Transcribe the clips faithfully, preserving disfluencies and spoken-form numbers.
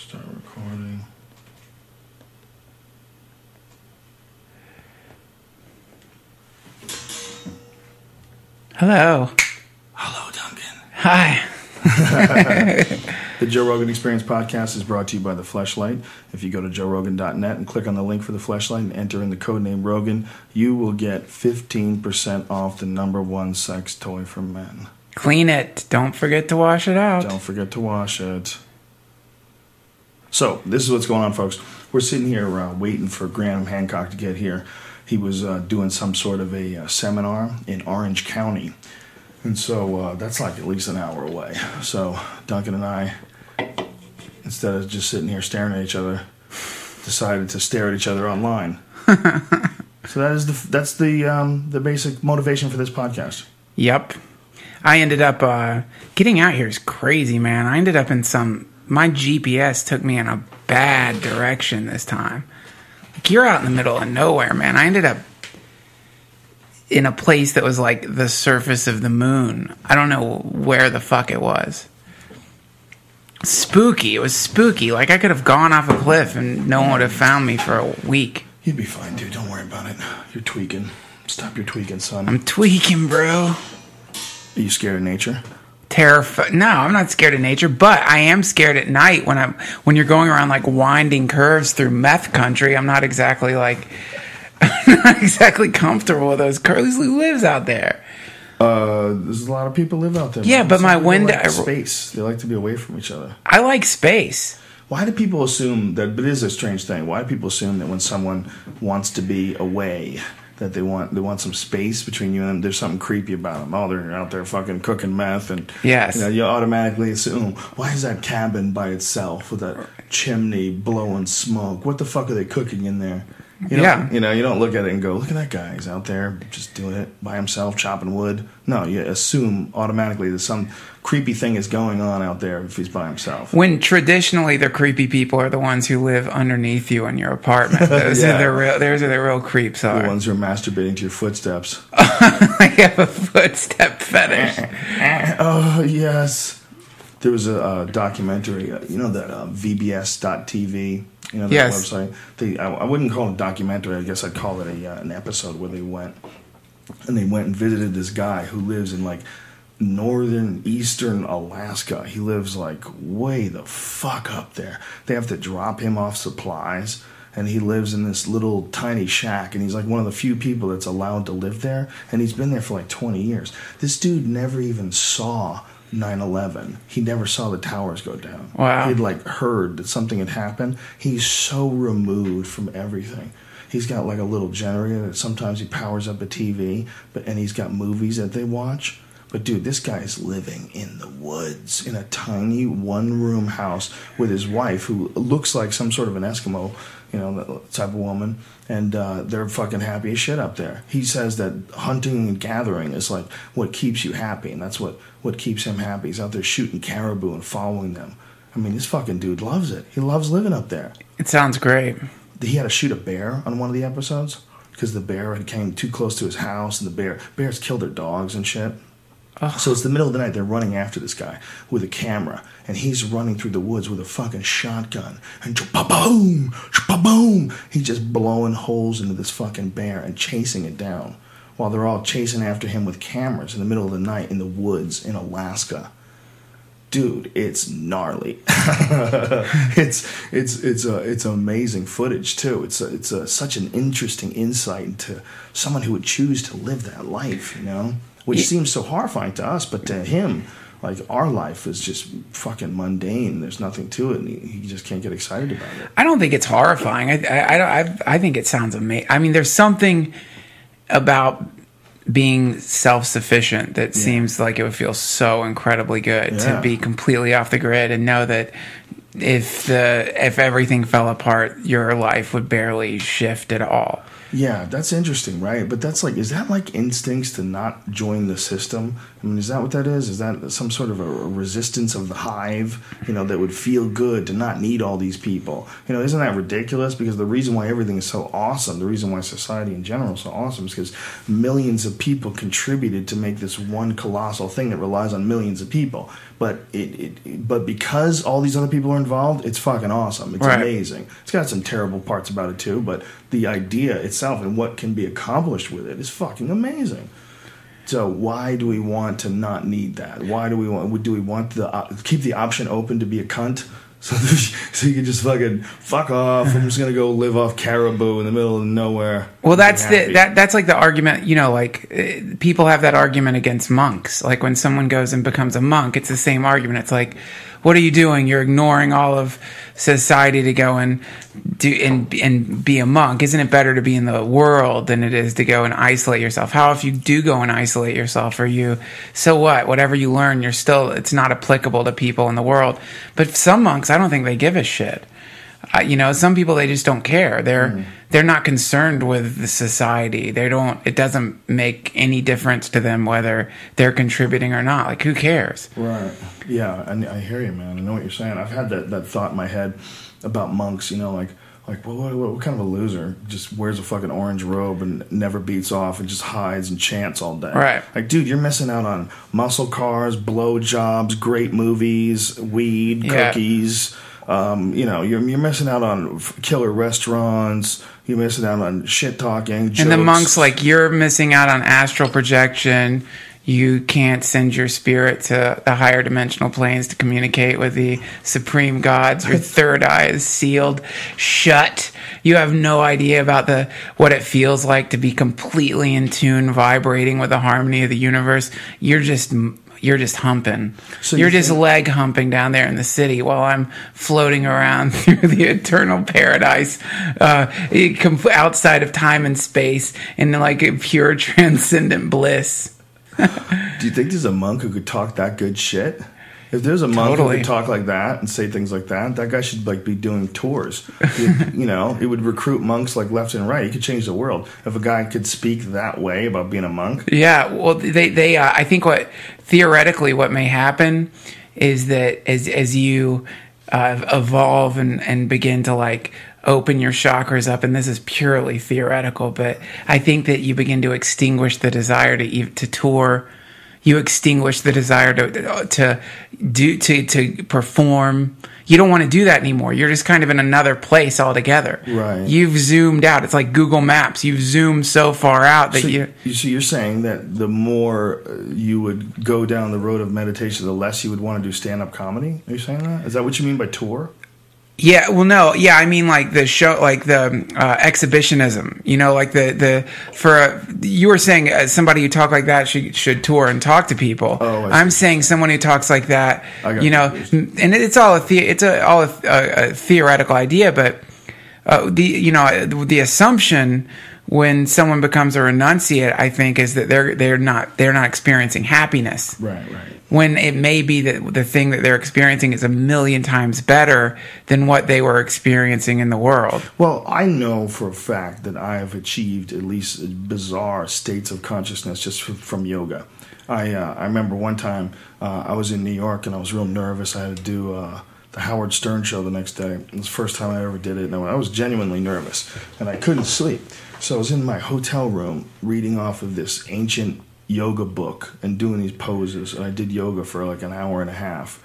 Start recording. Hello. Hello, Duncan. Hi. The Joe Rogan Experience podcast is brought to you by The Fleshlight. If you go to joe rogan dot net and click on the link for The Fleshlight and enter in the code name Rogan, you will get fifteen percent off the number one sex toy for men. Clean it. Don't forget to wash it out. Don't forget to wash it. So, this is what's going on, folks. We're sitting here uh, waiting for Graham Hancock to get here. He was uh, doing some sort of a uh, seminar in Orange County. And so uh, that's like at least an hour away. So Duncan and I, instead of just sitting here staring at each other, decided to stare at each other online. So that is the that's the um, the basic motivation for this podcast. Yep. I ended up uh, getting out here is crazy, man. I ended up in some. My G P S took me in a bad direction this time. Like, you're out in the middle of nowhere, man. I ended up in a place that was like the surface of the moon. I don't know where the fuck it was. Spooky. It was spooky. Like, I could have gone off a cliff and no one would have found me for a week. You'd be fine, dude. Don't worry about it. You're tweaking. Stop your tweaking, son. I'm tweaking, bro. Are you scared of nature? Terrified. No, I'm not scared of nature, but I am scared at night when I'm when you're going around like winding curves through meth country. I'm not exactly like I'm not exactly comfortable with those curves. Who lives out there? Uh, there's a lot of people live out there. Yeah, man. but Some my people window like space. They like to be away from each other. I like space. Why do people assume that? But it is a strange thing. Why do people assume that when someone wants to be away, that they want they want some space between you and them? There's something creepy about them. Oh, they're out there fucking cooking meth, and yes, you know, you automatically assume, why is that cabin by itself with that chimney blowing smoke? What the fuck are they cooking in there? You know, yeah, you know, you don't look at it and go, look at that guy. He's out there just doing it by himself, chopping wood. No, you assume automatically that some creepy thing is going on out there if he's by himself. When traditionally the creepy people are the ones who live underneath you in your apartment. Those Yeah. are the real. Those are the real creeps. Are The ones who are masturbating to your footsteps. I have a footstep fetish. Oh yes, there was a uh, documentary. Uh, you know that uh, V B S dot T V. You know that yes. website. They, I, I wouldn't call it a documentary. I guess I'd call it a uh, an episode where they went and they went and visited this guy who lives in like northern eastern Alaska. He lives like way the fuck up there. They have to drop him off supplies, and he lives in this little tiny shack, and he's like one of the few people that's allowed to live there, and he's been there for like twenty years. This dude never even saw nine eleven. He never saw the towers go down. Wow. He'd like heard that something had happened. He's so removed from everything. He's got like a little generator that sometimes he powers up a T V, but and he's got movies that they watch. But dude, this guy is living in the woods in a tiny one-room house with his wife, who looks like some sort of an Eskimo, you know, that type of woman, and uh, they're fucking happy as shit up there. He says that hunting and gathering is like what keeps you happy, and that's what, what keeps him happy. He's out there shooting caribou and following them. I mean, this fucking dude loves it. He loves living up there. It sounds great. He had to shoot a bear on one of the episodes because the bear had came too close to his house, and the bear bears killed their dogs and shit. Oh. So it's the middle of the night. They're running after this guy with a camera, and he's running through the woods with a fucking shotgun. And boom, boom, he's just blowing holes into this fucking bear and chasing it down, while they're all chasing after him with cameras in the middle of the night in the woods in Alaska. Dude, it's gnarly. it's it's it's a it's amazing footage too. It's a, it's a, such an interesting insight into someone who would choose to live that life, you know. Which yeah. seems so horrifying to us, but to him, like, our life is just fucking mundane. There's nothing to it, and he, he just can't get excited about it. I don't think it's horrifying. I I I, I think it sounds amazing. I mean, there's something about being self-sufficient that yeah. seems like it would feel so incredibly good yeah. to be completely off the grid and know that if the if everything fell apart, your life would barely shift at all. Yeah, that's interesting, right? But that's like, is that like instincts to not join the system? I mean, is that what that is? Is that some sort of a resistance of the hive, you know, that would feel good to not need all these people? You know, isn't that ridiculous? Because the reason why everything is so awesome, the reason why society in general is so awesome is because millions of people contributed to make this one colossal thing that relies on millions of people. But it, it, but because all these other people are involved, it's fucking awesome. It's right. amazing. It's got some terrible parts about it too, but the idea itself and what can be accomplished with it is fucking amazing. So why do we want to not need that? Why do we want? Do we want the uh, keep the option open to be a cunt? So, so you can just fucking fuck off. I'm just gonna go live off caribou in the middle of nowhere. Well, that's the that that's like the argument. You know, like uh, people have that argument against monks. Like when someone goes and becomes a monk, it's the same argument. It's like, what are you doing? You're ignoring all of society to go and do and and be a monk. Isn't it better to be in the world than it is to go and isolate yourself? How if you do go and isolate yourself? Are you so what? Whatever you learn, you're still it's not applicable to people in the world. But some monks, I don't think they give a shit. Uh, you know, some people they just don't care. They're mm. they're not concerned with the society. They don't. It doesn't make any difference to them whether they're contributing or not. Like, who cares? Right. Yeah, and I hear you, man. I know what you're saying. I've had that, that thought in my head about monks. You know, like like well, what, what, what kind of a loser just wears a fucking orange robe and never beats off and just hides and chants all day? Right. Like, dude, you're missing out on muscle cars, blow jobs, great movies, weed, yeah. cookies. Um, you know, you're you're missing out on killer restaurants. You're missing out on shit talking. Jokes. And the monks, like, you're missing out on astral projection. You can't send your spirit to the higher dimensional planes to communicate with the supreme gods. Your third eye is sealed shut. You have no idea about the what it feels like to be completely in tune, vibrating with the harmony of the universe. You're just you're just humping. So you're you just think- leg humping down there in the city while I'm floating around through the eternal paradise, uh, outside of time and space, in like a pure transcendent bliss. Do you think there's a monk who could talk that good shit? If there's a monk totally. who could talk like that and say things like that, that guy should like be doing tours. It, you know, it would recruit monks like left and right. He could change the world if a guy could speak that way about being a monk. Yeah, well, they they uh, I think what theoretically what may happen is that as as you uh, evolve and and begin to like open your chakras up, and this is purely theoretical, but I think that you begin to extinguish the desire to to tour. You extinguish the desire to to do to to perform. You don't want to do that anymore. You're just kind of in another place altogether. Right. You've zoomed out. It's like Google Maps. You've zoomed so far out that so, you. So you're saying that the more you would go down the road of meditation, the less you would want to do stand-up comedy? Are you saying that? Is that what you mean by tour? Yeah, well, no, yeah, I mean like the show, like the uh, exhibitionism. You know, like the the for a, you were saying uh, somebody who talk like that should should tour and talk to people. Oh, I'm saying someone who talks like that. You know, confused. And it's all a the, it's a, all a, a, a theoretical idea, but uh, the you know the assumption when someone becomes a renunciate, I think, is that they're they're not they're not experiencing happiness. Right, right. When it may be that the thing that they're experiencing is a million times better than what they were experiencing in the world. Well, I know for a fact that I have achieved at least bizarre states of consciousness just from, from yoga. I uh, I remember one time uh, I was in New York and I was real nervous. I had to do uh, the Howard Stern show the next day. It was the first time I ever did it, and I was genuinely nervous, and I couldn't sleep. So I was in my hotel room reading off of this ancient yoga book and doing these poses, and I did yoga for like an hour and a half,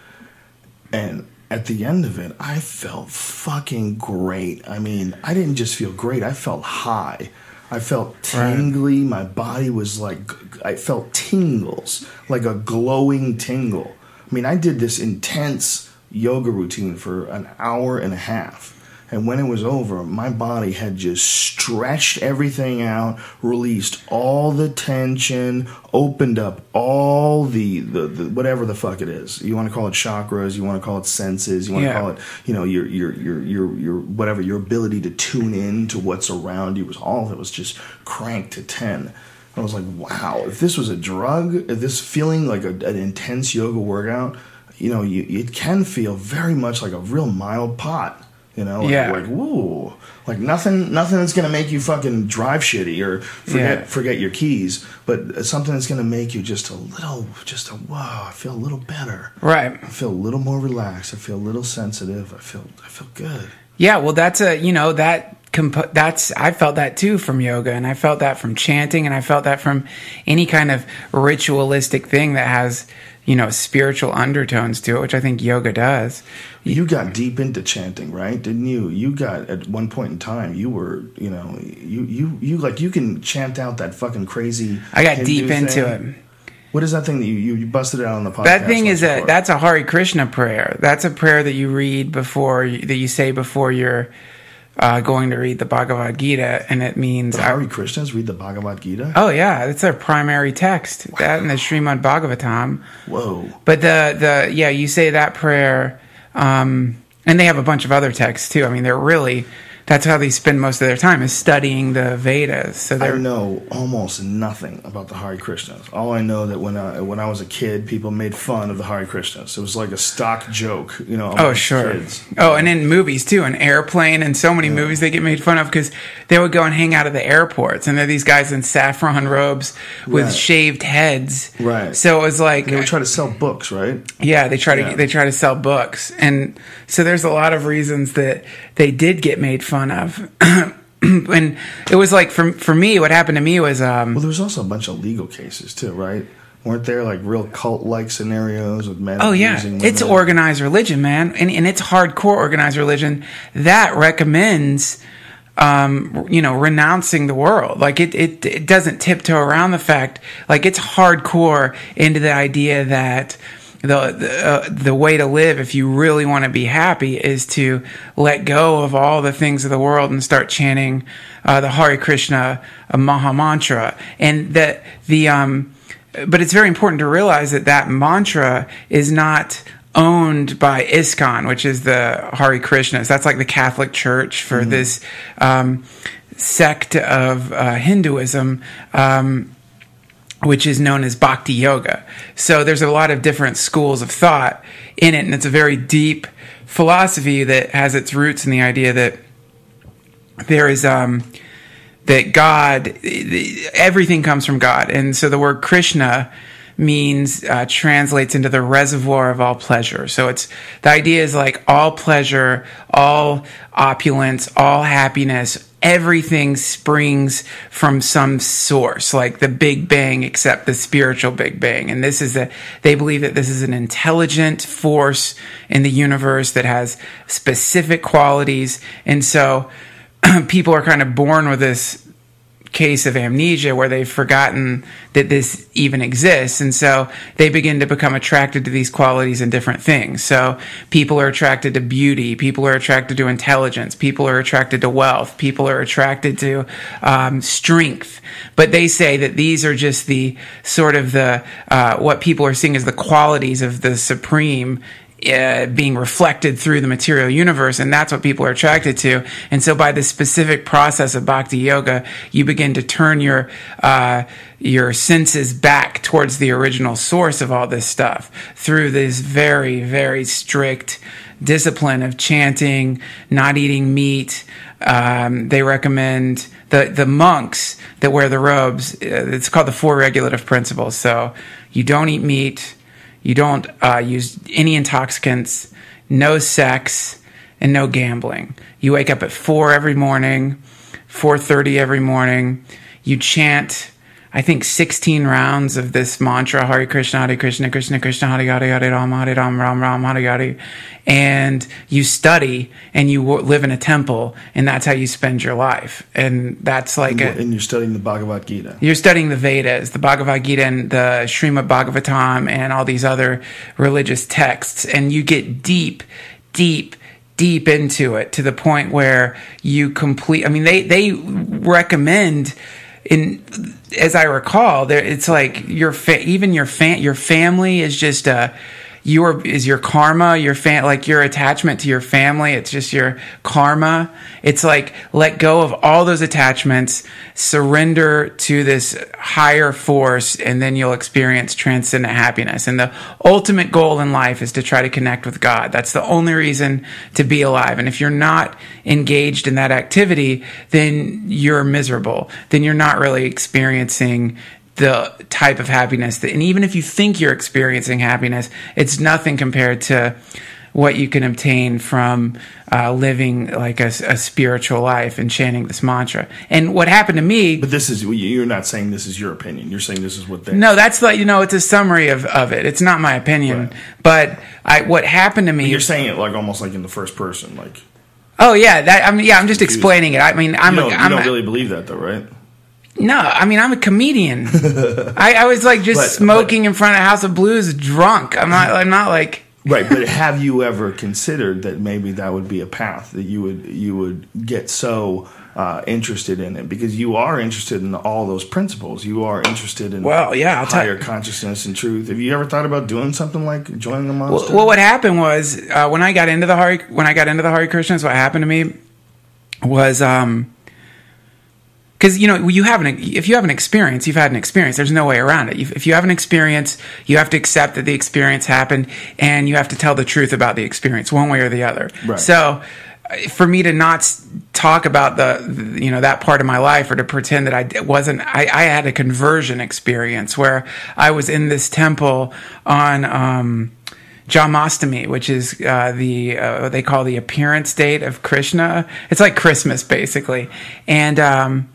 and at the end of it I felt fucking great. I mean, I didn't just feel great, I felt high. I felt tingly. Right. My body was like, I felt tingles, like a glowing tingle. I mean, I did this intense yoga routine for an hour and a half. And when it was over, my body had just stretched everything out, released all the tension, opened up all the, the, the whatever the fuck it is. You want to call it chakras, you want to call it senses, you want yeah. to call it, you know, your your your your your whatever, your ability to tune in to what's around you. Was all of it was just cranked to ten. I was like, wow, if this was a drug, if this feeling like a, an intense yoga workout, you know, you, it can feel very much like a real mild pot. You know, like, Yeah. like woo, like nothing, nothing that's gonna make you fucking drive shitty or forget Yeah. forget your keys, but something that's gonna make you just a little, just a wow. I feel a little better. Right. I feel a little more relaxed. I feel a little sensitive. I feel, I feel good. Yeah, well, that's a, you know, that comp- that's, I felt that too from yoga, and I felt that from chanting, and I felt that from any kind of ritualistic thing that has, you know, spiritual undertones to it, which I think yoga does. You got deep into chanting, right? Didn't you? You got, at one point in time, you were, you know, you, you, you like, you can chant out that fucking crazy. I got Hindu deep into thing. it. What is that thing that you, you, you busted it out on the podcast? That thing once is a before? that's a Hare Krishna prayer. That's a prayer that you read before that you say before you're uh, going to read the Bhagavad Gita, and it means The Hare Krishnas read the Bhagavad Gita? oh yeah, it's their primary text. Wow. That and the Srimad Bhagavatam. Whoa! But the the yeah, you say that prayer, um, and they have a bunch of other texts too. I mean, they're really. That's how they spend most of their time, is studying the Vedas. So I know almost nothing about the Hare Krishnas. All I know that when I when I was a kid, people made fun of the Hare Krishnas. It was like a stock joke, you know. Oh sure. Kids. Oh, and in movies too, an Airplane, and so many yeah. movies they get made fun of because they would go and hang out at the airports, and they're these guys in saffron robes with right. shaved heads. Right. So it was like and they would try to sell books, right? Yeah, they try to yeah. they try to sell books, and so there's a lot of reasons that they did get made fun of. And it was like for for me, what happened to me was um, well, there was also a bunch of legal cases too, right? Weren't there like real cult like scenarios with men? Oh yeah, abusing women? It's organized religion, man, and and it's hardcore organized religion that recommends, um, you know, renouncing the world. Like it, it it doesn't tiptoe around the fact. Like it's hardcore into the idea that. The the, uh, the way to live, if you really want to be happy, is to let go of all the things of the world and start chanting uh, the Hare Krishna uh, Maha Mantra. And that the um, but it's very important to realize that that mantra is not owned by ISKCON, which is the Hare Krishnas. That's like the Catholic Church for mm-hmm. this um, sect of uh, Hinduism. Um, which is known as Bhakti Yoga. So there's a lot of different schools of thought in it, and it's a very deep philosophy that has its roots in the idea that there is um, that God, everything comes from God, and so the word Krishna means uh, translates into the reservoir of all pleasure. So it's the idea is like all pleasure, all opulence, all happiness. Everything springs from some source, like the Big Bang, except the spiritual Big Bang. And this is a, they believe that this is an intelligent force in the universe that has specific qualities. And so people are kind of born with this case of amnesia where they've forgotten that this even exists, and so they begin to become attracted to these qualities in different things. So people are attracted to beauty, people are attracted to intelligence, people are attracted to wealth, people are attracted to um, strength, but they say that these are just the sort of the uh, what people are seeing as the qualities of the supreme Uh, being reflected through the material universe, and that's what people are attracted to. And so by the specific process of Bhakti Yoga, you begin to turn your uh, your senses back towards the original source of all this stuff through this very, very strict discipline of chanting, not eating meat. Um, they recommend the, the monks that wear the robes, uh, it's called the Four Regulative Principles. So you don't eat meat, you don't uh, use any intoxicants, no sex, and no gambling. You wake up at four every morning, four thirty every morning. You chant, I think, sixteen rounds of this mantra, Hare Krishna, Hare Krishna, Krishna Krishna, Hare Hare, Hare Ram, Hare Ram, Ram Ram, Hare Hare. And you study, and you live in a temple, and that's how you spend your life. And that's like and, a... And you're studying the Bhagavad Gita. You're studying the Vedas, the Bhagavad Gita, and the Srimad Bhagavatam, and all these other religious texts. And you get deep, deep, deep into it to the point where you complete... I mean, they, they recommend... In, as I recall, there it's like your fa- even your fa- your family is just a, your is your karma, your fam- like your attachment to your family. It's just your karma. It's like let go of all those attachments, surrender to this higher force, and then you'll experience transcendent happiness. And the ultimate goal in life is to try to connect with God. That's the only reason to be alive. And if you're not engaged in that activity, then you're miserable. Then you're not really experiencing the type of happiness that, and even if you think you're experiencing happiness, it's nothing compared to what you can obtain from uh, living like a, a spiritual life and chanting this mantra. And what happened to me... But this is, you're not saying this is your opinion. You're saying this is what they... No, that's like, you know, it's a summary of, of it. It's not my opinion. Right. But I, what happened to me... But you're saying it like almost like in the first person, like... Oh, yeah. That, I mean, yeah, I'm just explaining it. I mean, I'm you don't, a... I'm you don't a, really believe that, though, right? No, I mean, I'm a comedian. I, I was like just But- smoking but- in front of House of Blues drunk. I'm not, I'm not like... Right, but have you ever considered that maybe that would be a path that you would you would get so uh, interested in it, because you are interested in all those principles. You are interested in Well, yeah, I'll tell- higher consciousness and truth. Have you ever thought about doing something like joining the monster? Well, what happened was uh, when I got into the Hare when I got into the Hare Krishnas, what happened to me was um because you know you have an if you have an experience, you've had an experience. There's no way around it. If you have an experience, you have to accept that the experience happened, and you have to tell the truth about the experience, one way or the other. Right. So, for me to not s- talk about the you know that part of my life, or to pretend that I d- wasn't, I, I had a conversion experience where I was in this temple on um, Janmashtami, which is uh, the uh, what they call the appearance date of Krishna. It's like Christmas, basically, and. Um,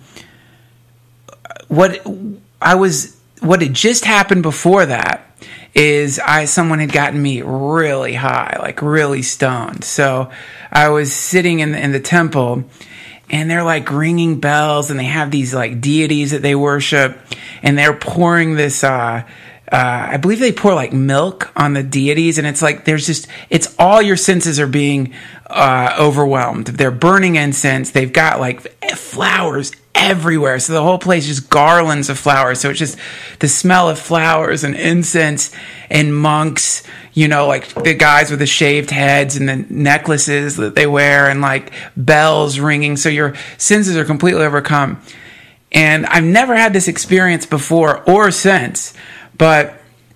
What I was, what had just happened before that is I someone had gotten me really high, like really stoned. So I was sitting in the, in the temple, and they're like ringing bells, and they have these like deities that they worship, and they're pouring this. Uh, uh, I believe they pour like milk on the deities, and it's like there's just it's all your senses are being uh, overwhelmed. They're burning incense. They've got like flowers everywhere. So the whole place is just garlands of flowers. So it's just the smell of flowers and incense and monks, you know, like the guys with the shaved heads and the necklaces that they wear, and like bells ringing. So your senses are completely overcome. And I've never had this experience before or since, but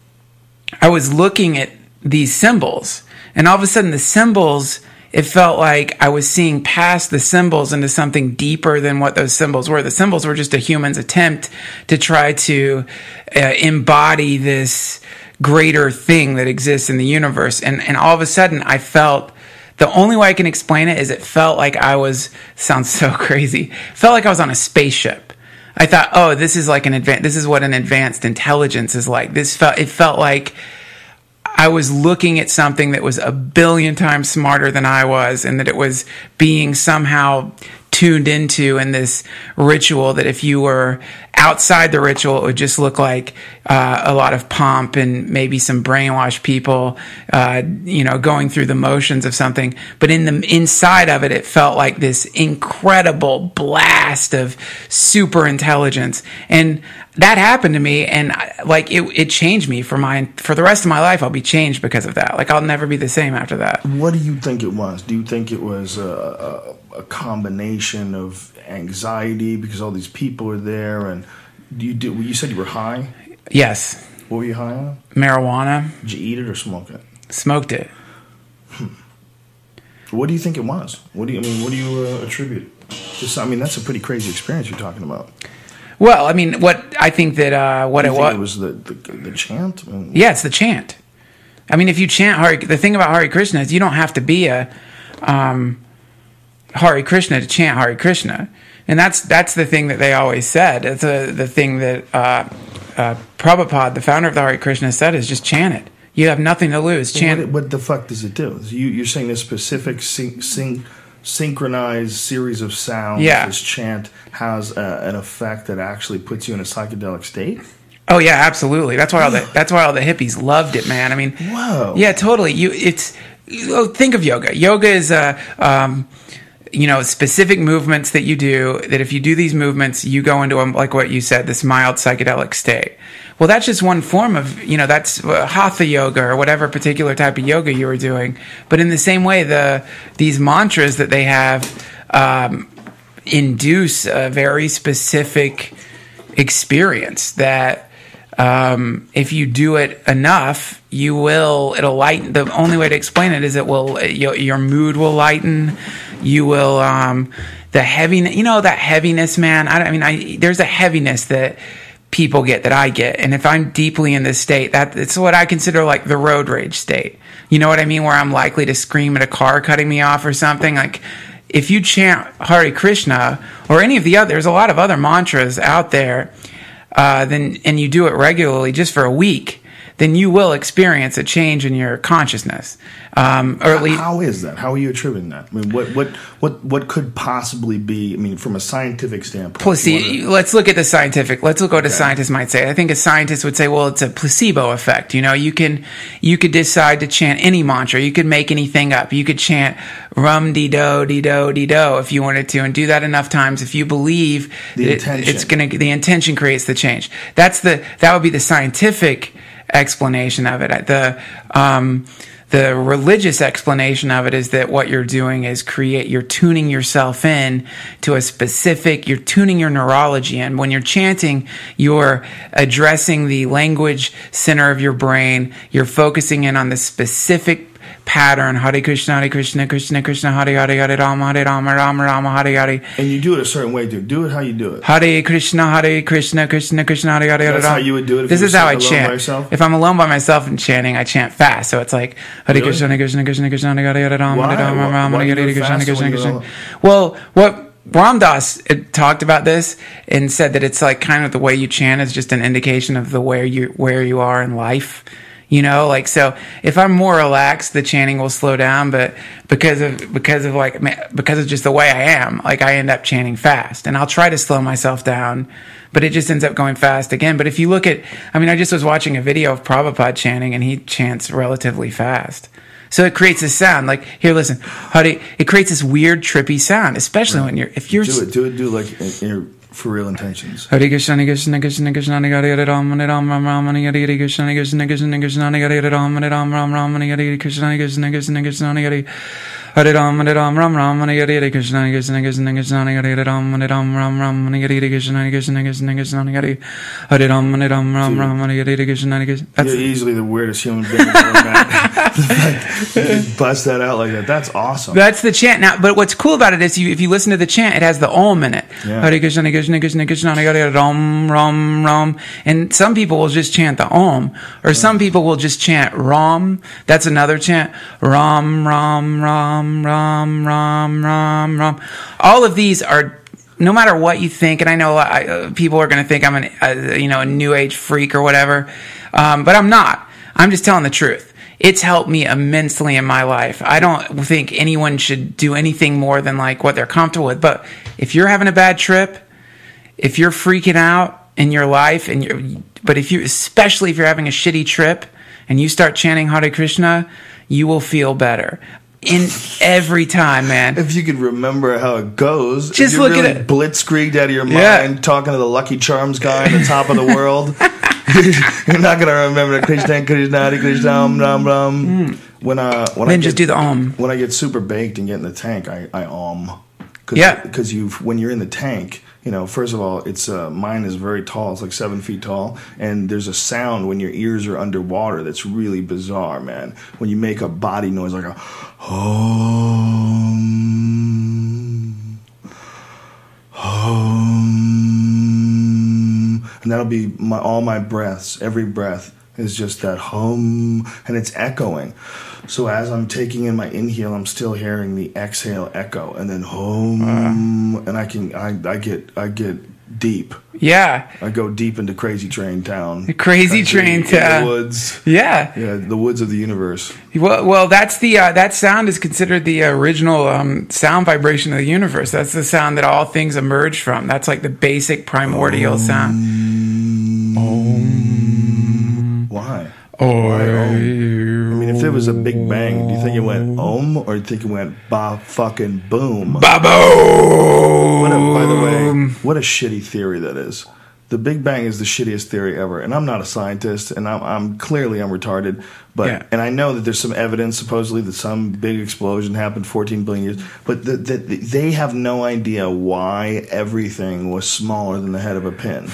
I was looking at these symbols, and all of a sudden the symbols, it felt like I was seeing past the symbols into something deeper than what those symbols were. The symbols were just a human's attempt to try to uh, embody this greater thing that exists in the universe. And, and all of a sudden I felt, the only way I can explain it is it felt like I was, sounds so crazy, felt like I was on a spaceship. I thought, oh, this is like an advanced, this is what an advanced intelligence is like. This felt, it felt like I was looking at something that was a billion times smarter than I was, and that it was being somehow tuned into in this ritual that if you were outside the ritual, it would just look like uh, a lot of pomp and maybe some brainwashed people, uh, you know, going through the motions of something. But in the inside of it, it felt like this incredible blast of super intelligence. And that happened to me, and I, like it, it changed me for my for the rest of my life. I'll be changed because of that. Like I'll never be the same after that. What do you think it was? Do you think it was a, a, a combination of anxiety because all these people are there, and do you do? You said you were high. Yes. What were you high on? Marijuana. Did you eat it or smoke it? Smoked it. Hmm. What do you think it was? What do you I mean? What do you uh, attribute? Just I mean, that's a pretty crazy experience you're talking about. Well, I mean, what I think that uh, what Do you it think was. It was the the, the chant. I mean, Yeah, it's the chant. I mean, if you chant Hare, the thing about Hare Krishna is you don't have to be a um, Hare Krishna to chant Hare Krishna, and that's that's the thing that they always said. It's a, the thing that uh, uh, Prabhupada, the founder of the Hare Krishna, said is just chant it. You have nothing to lose. Chant. What, what the fuck does it do? You, you're saying this specific syn- syn- synchronized series of sounds, Yeah. this chant has uh, an effect that actually puts you in a psychedelic state? Oh yeah, absolutely. That's why all the that's why all the hippies loved it, man. I mean, Whoa. Yeah, totally. You it's you, think of yoga. Yoga is a um, you know specific movements that you do. That if you do these movements, you go into a, like what you said, this mild psychedelic state. Well, that's just one form of, you know, that's uh, hatha yoga or whatever particular type of yoga you were doing. But in the same way, the these mantras that they have um, induce a very specific experience that um, if you do it enough, you will, it'll lighten. The only way to explain it is it will, your, your mood will lighten. You will, um, the heaviness, you know, that heaviness, man. I, I mean, I, there's a heaviness that people get that I get. And if I'm deeply in this state, that it's what I consider like the road rage state. You know what I mean? Where I'm likely to scream at a car cutting me off or something. Like if you chant Hare Krishna or any of the other, there's a lot of other mantras out there, uh, then, and you do it regularly just for a week, then you will experience a change in your consciousness. Um, or at least, how is that? How are you attributing that? I mean, what what what what could possibly be? I mean, from a scientific standpoint. Placebo. Let's look at the scientific. Let's look at what okay. a scientist might say. I think a scientist would say, well, it's a placebo effect. You know, you can you could decide to chant any mantra. You could make anything up. You could chant rum dee do dee do dee do if you wanted to, and do that enough times. If you believe the that intention. it's going to, the intention creates the change. That's the that would be the scientific explanation of it. The um, the religious explanation of it is that what you're doing is create, you're tuning yourself in to a specific, you're tuning your neurology in. When you're chanting, you're addressing the language center of your brain. You're focusing in on the specific pattern, Hare Krishna, Hare Krishna, Krishna Krishna, Hare Hare, Hare Rama, Hare Rama, Rama Rama, Hare Hare. And you do it a certain way, dude. Do it how you do it. Hare Krishna, Hare Krishna, Krishna Krishna, Hare Hare, Hare Rama. That's how you would do it if this you is how I alone chant. by yourself? If I'm alone by myself and chanting, I chant fast. So it's like Hare Really? Krishna, Hare Krishna, Krishna Krishna, Hare Hare, Hare Rama, Why? Hare Rama, Rama, Why do Hare you do Hare, it Krishna, faster Krishna when you're Krishna. Well, what Ramdas uh, talked about this and said that it's like kind of the way you chant is just an indication of the where you where you are in life. You know, like, so if I'm more relaxed, the chanting will slow down, but because of, because of like, because of just the way I am, like I end up chanting fast, and I'll try to slow myself down, but it just ends up going fast again. But if you look at, I mean, I just was watching a video of Prabhupada chanting, and he chants relatively fast. So it creates this sound, like, here, listen, Hare, it creates this weird, trippy sound, especially right. when you're, if you're, do it, do it, do it like in, in your, for real intentions. Hare Krishna, Hare Krishna, Krishna Krishna, Hare Hare, Rama, Hare Rama, Rama, Hare Hare, Krishna, Krishna, Krishna Krishna, Hare Hare, Rama, Hare Rama, Rama, Hare Hare, Krishna, Krishna, Krishna Krishna, Hare Hare, Hare Rama, Hare Rama, Rama, Hare Hare, Krishna, Krishna, Krishna Krishna, Hare Hare, Rama, Hare Rama, Rama, Hare Hare, Krishna, Krishna, Krishna Krishna, Hare Hare, Hare Rama, Hare Rama, Rama, Hare Hare, Krishna, Krishna. You're easily the weirdest human being I've ever met. Like, bust that out like that. That's awesome. That's the chant. Now, but what's cool about it is you, if you listen to the chant, it has the Om in it. Yeah. Hare Krishna, Krishna, Krishna, Krishna, Hare Hare, Ram, Ram, Ram. And some people will just chant the Om, or some people will just chant Ram. That's another chant. Ram, Ram, Ram, Ram, Ram, Ram, Ram. All of these are, no matter what you think, and I know I, uh, people are going to think I'm an, uh, you know, a new age freak or whatever, um, but I'm not. I'm just telling the truth. It's helped me immensely in my life. I don't think anyone should do anything more than like what they're comfortable with. But if you're having a bad trip, if you're freaking out in your life, and you're, but if you, especially if you're having a shitty trip, and you start chanting Hare Krishna, you will feel better. In every time, man. If you could remember how it goes, just if you're look really at it. Blitzkrieged out of your Yeah. mind, talking to the Lucky Charms guy on the top of the world. You're not gonna remember the Krishna, Krishna, Hare Krishna, Ram, Ram, Ram. Mm. When uh, when then I just get, do the Om. When I get super baked and get in the tank, I I Om. Cause, yeah. Because you, when you're in the tank, you know, first of all, it's uh, mine is very tall. It's like seven feet tall, and there's a sound when your ears are underwater that's really bizarre, man. When you make a body noise like a hum, hum, and that'll be my all my breaths. Every breath is just that hum, and it's echoing. So as I'm taking in my inhale, I'm still hearing the exhale echo, and then hum, uh, and I can I, I get I get deep. Yeah, I go deep into Crazy Train Town. Crazy Train Town. In the woods. Yeah, yeah, the woods of the universe. Well, well, that's the uh, that sound is considered the original um, sound vibration of the universe. That's the sound that all things emerge from. That's like the basic primordial um, sound. Um, why? Oh, Why om? I mean, if it was a big bang, do you think it went om, or do you think it went ba fucking boom? Ba boom. What a, by the way, what a shitty theory that is. The Big Bang is the shittiest theory ever, and I'm not a scientist, and I'm, I'm clearly I'm retarded. But Yeah. and I know that there's some evidence supposedly that some big explosion happened fourteen billion years, but the, the, the, they have no idea why everything was smaller than the head of a pin.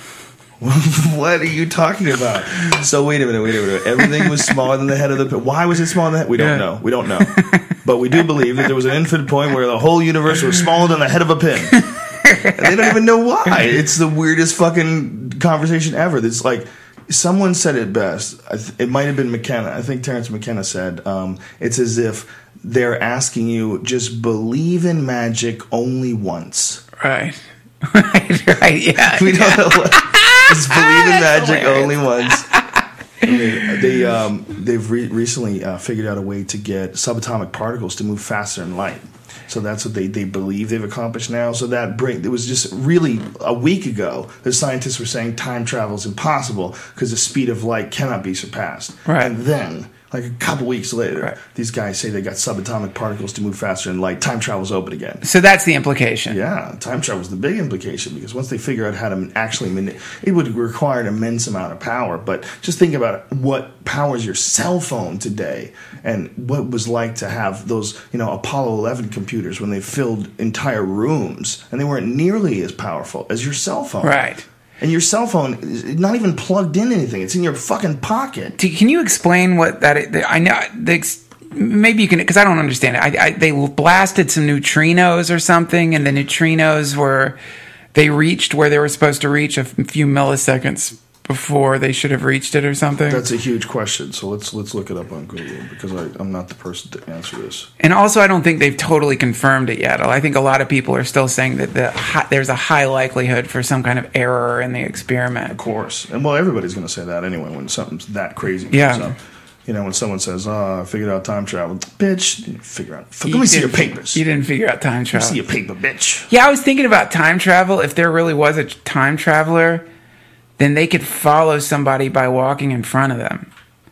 What are you talking about? So wait a minute, wait a minute. Everything was smaller than the head of the pin. Why was it smaller than the head? We don't Yeah. know. We don't know. But we do believe that there was an infinite point where the whole universe was smaller than the head of a pin. And they don't even know why. It's the weirdest fucking conversation ever. It's like, someone said it best. I th- it might have been McKenna. I think Terrence McKenna said, um, it's as if they're asking you, just believe in magic only once. Right. Right, right, yeah. We don't know what. Just believe in That's magic hilarious. only once. I mean, they, um, they've re- recently uh, figured out a way to get subatomic particles to move faster than light. So that's what they, they believe they've accomplished now. So that bring it was just really a week ago the scientists were saying time travel is impossible because the speed of light cannot be surpassed. Right. And then, like a couple weeks later, Right. these guys say they got subatomic particles to move faster than light. Time travel's open again. So that's the implication. Yeah, time travel is the big implication because once they figure out how to actually, mani- it would require an immense amount of power. But just think about what powers your cell phone today, and what it was like to have those, you know, Apollo eleven computers when they filled entire rooms, and they weren't nearly as powerful as your cell phone. Right. And your cell phone is not even plugged in anything; it's in your fucking pocket. Do- Can you explain what that is? I know the, ex- maybe you can, because I don't understand it. I, I, they blasted some neutrinos or something, and the neutrinos were they reached where they were supposed to reach a f- few milliseconds before they should have reached it or something. That's a huge question. So let's let's look it up on Google because I, I'm not the person to answer this. And also, I don't think they've totally confirmed it yet. I think a lot of people are still saying that the hi- there's a high likelihood for some kind of error in the experiment. Of course. And well, everybody's going to say that anyway when something's that crazy comes Yeah. up. You know, when someone says, oh, I figured out time travel. Bitch, you didn't figure out. Let me see your didn't- papers. You didn't figure out time Let me travel. see your paper, bitch. Yeah, I was thinking about time travel. If there really was a time traveler, then they could follow somebody by walking in front of them.